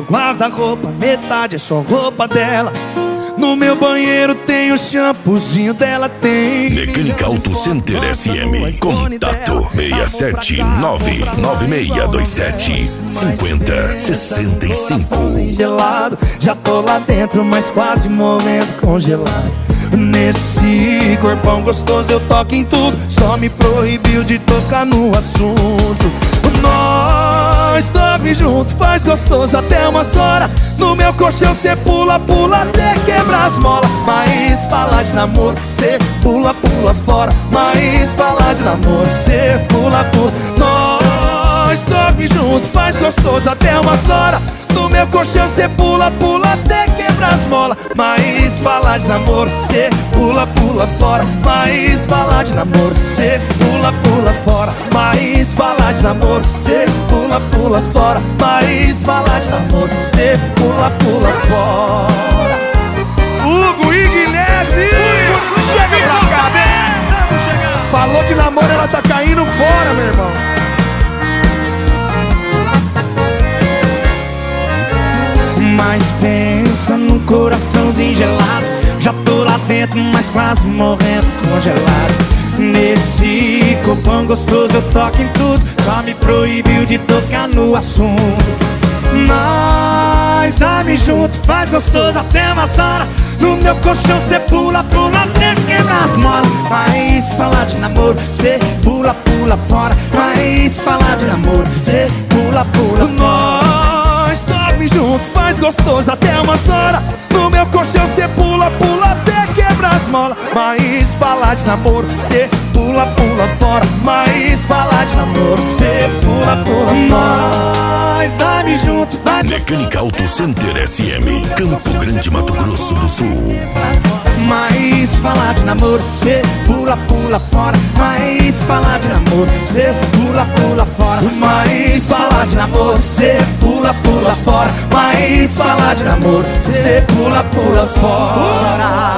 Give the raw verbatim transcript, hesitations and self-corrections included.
guarda-roupa, metade é só roupa dela. No meu banheiro tem o shampoozinho dela, tem Mecânica Auto Center S M. Contato seis sete nove nove seis dois sete cinco zero seis cinco. Gelado, já tô lá dentro, mas quase morrendo congelado. Nesse corpão gostoso eu toco em tudo, só me proibiu de tocar no assunto. Nós dorme junto, faz gostoso até umas horas. No meu colchão cê pula, pula até quebrar as molas. Mas falar de namoro, cê pula, pula fora. Mas falar de namoro, cê pula, pula. Nós dorme junto, faz gostoso até umas horas. No meu colchão cê pula, pula até quebrar as molas. Mas falar de namoro, cê pula, pula fora. Mas falar de namoro, cê pula, pula fora. Mas falar de namoro, cê pula, pula fora. Mas falar de namoro, cê pula, pula fora. Hugo e Guilherme, chega pra cá, vem. Falou de namoro, ela tá caindo fora, meu irmão. Mas pensa num coraçãozinho gelado. Já tô lá dentro, mas quase morrendo congelado. Nesse corpão gostoso eu toco em tudo, só me proibiu de tocar no assunto. Nós dorme junto, faz gostoso até umas horas. No meu colchão cê pula, pula até quebrar as molas. Mas falar de namoro, cê pula, pula fora. Mas falar de namoro, cê pula, pula fora. Nós dorme junto, faz gostoso até umas horas. No meu colchão cê pula, pula até quebrar as molas. Mas falar de namoro, cê pula, pula fora. Mas falar de namoro, cê pula, pula fora. Nós dorme junto, vai. Mecânica Auto Center S M, Campo Grande, Mato Grosso do Sul. Mas falar de namoro, cê pula, pula fora. Mas falar de namoro, cê pula, pula fora. Mas falar de namoro, cê pula, pula fora. Mas falar de namoro, cê pula, pula fora.